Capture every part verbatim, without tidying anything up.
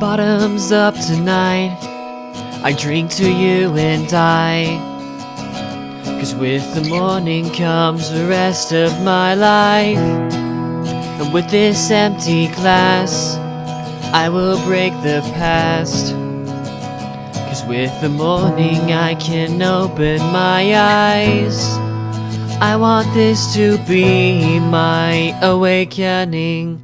Bottoms up tonight, I drink to you and I. Cause with the morning comes the rest of my life. And with this empty glass, I will break the past. Cause with the morning I can open my eyes. I want this to be my awakening.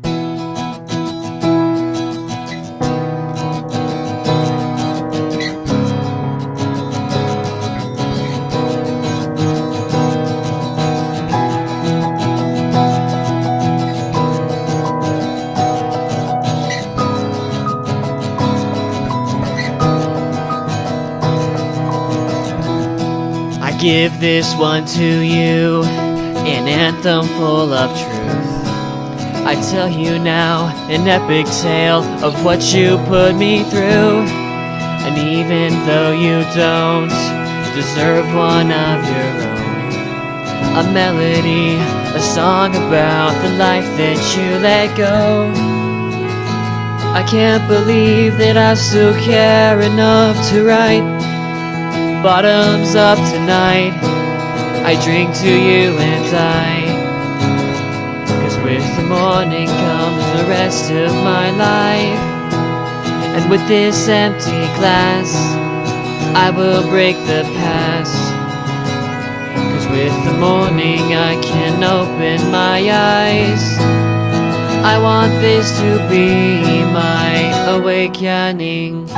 I give this one to you, an anthem full of truth. I tell you now an epic tale of what you put me through. And even though you don't deserve one of your own, a melody, a song about the life that you let go. I can't believe that I still care enough to write. Bottoms up tonight, I drink to you and I. Cause with the morning comes the rest of my life. And with this empty glass, I will break the past. Cause with the morning I can open my eyes. I want this to be my awakening.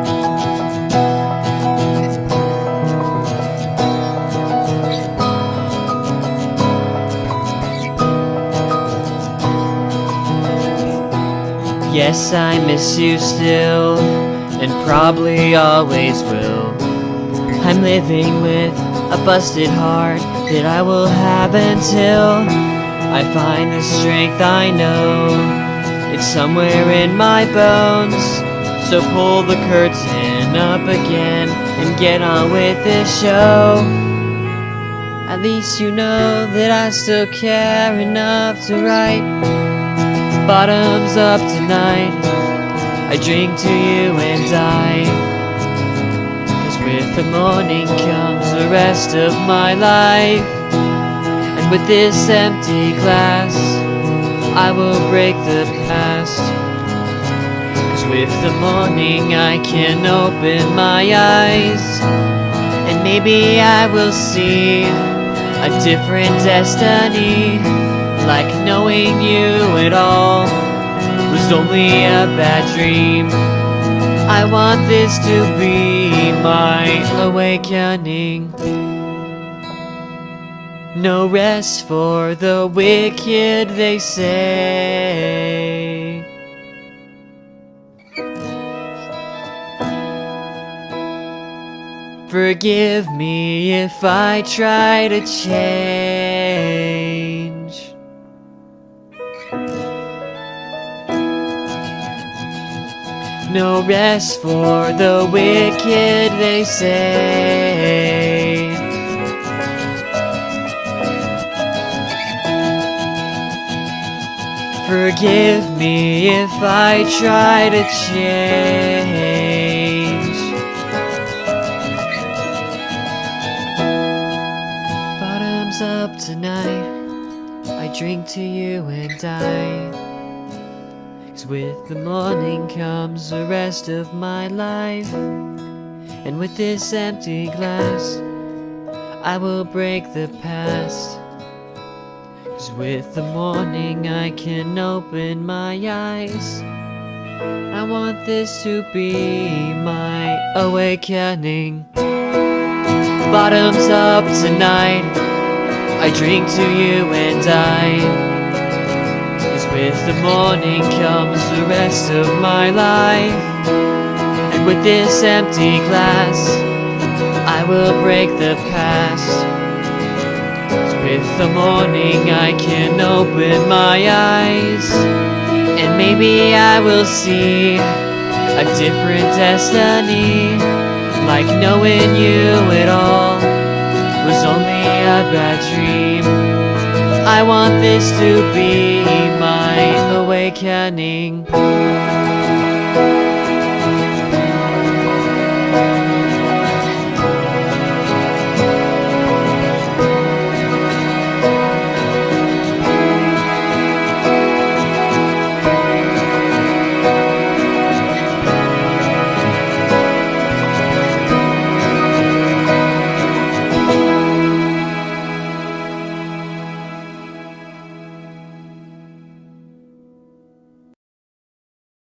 Yes, I miss you still, and probably always will. I'm living with a busted heart that I will have until I find the strength I know. It's somewhere in my bones. So pull the curtain up again and get on with this show. At least you know that I still care enough to write. Bottoms up tonight, I drink to you and I. Cause with the morning comes the rest of my life. And with this empty glass, I will break the past. Cause with the morning I can open my eyes. And maybe I will see a different destiny. Like knowing you at all was only a bad dream. I want this to be my awakening. No rest for the wicked, they say. Forgive me if I try to change. No rest for the wicked, they say. Forgive me if I try to change. Bottoms up tonight, I drink to you and I. Cause with the morning comes the rest of my life. And with this empty glass, I will break the past. Cause with the morning I can open my eyes. I want this to be my awakening. Bottoms up tonight, I drink to you and I. With the morning comes the rest of my life. And with this empty glass, I will break the past. With the morning I can open my eyes. And maybe I will see a different destiny. Like knowing you at all was only a bad dream. I want this to be my awakening.